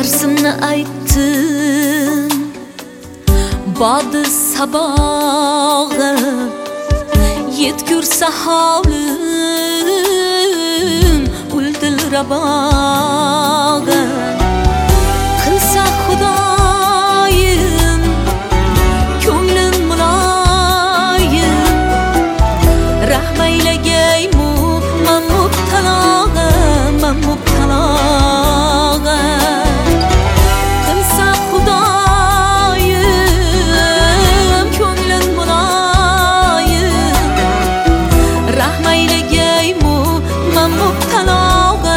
Arzimni aytdim bodi sabog'i yetgursa hovlim ul dilrabog'i qilsa Xudoyim ko'nglim muloyim rahm aylagaymu man mubtalog'a qilsa Xudoyim ko'nglim muloyim rahm aylagaymu man mubtalog'a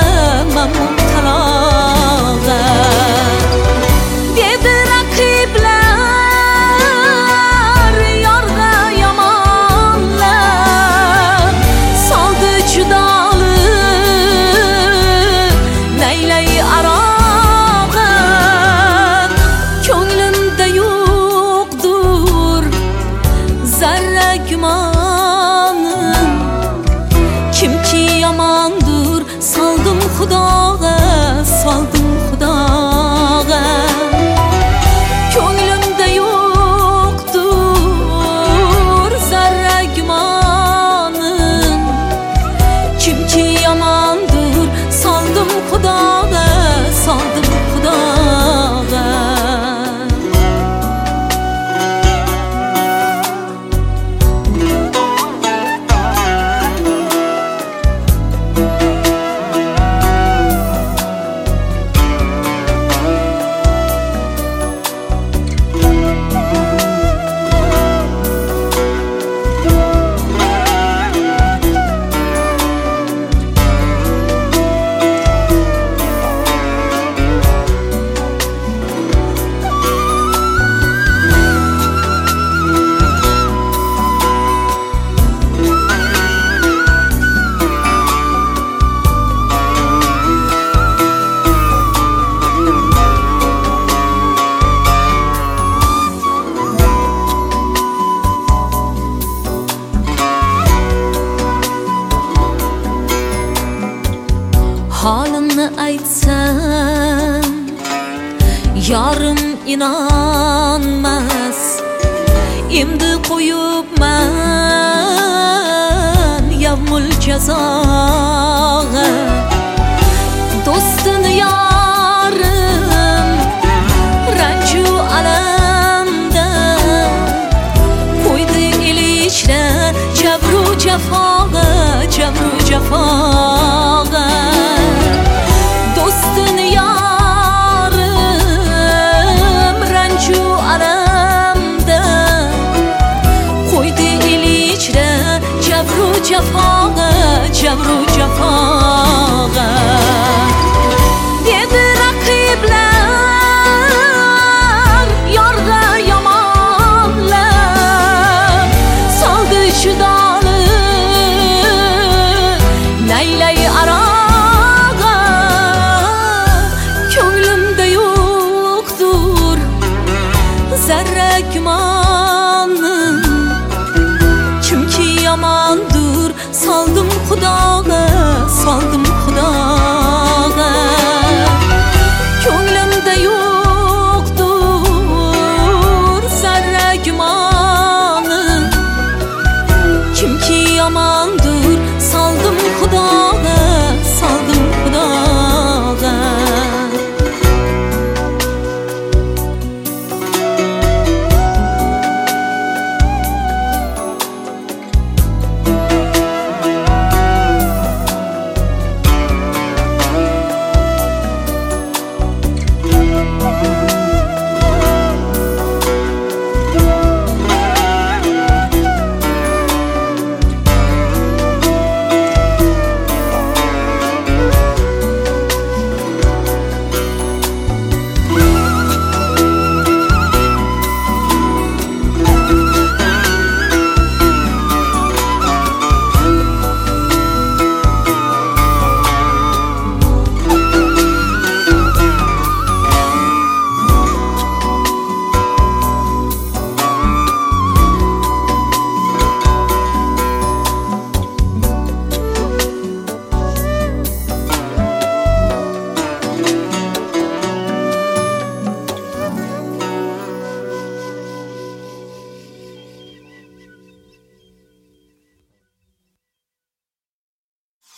dedi raqiblar yorg'a yomonlar soldi judolik naylay arog'i ko'nglimda yo'qdur zarra gumonim kimki yomondur soldim Xudoga ko'nglimda yo'qdur zarra gumonim kimki yomondur soldim Xudoga Holimni aytsam yorim inonmas endi qo'yibman yavmul jazog'a do'stini yorim ranju alamda qo'ydi ilishda jabru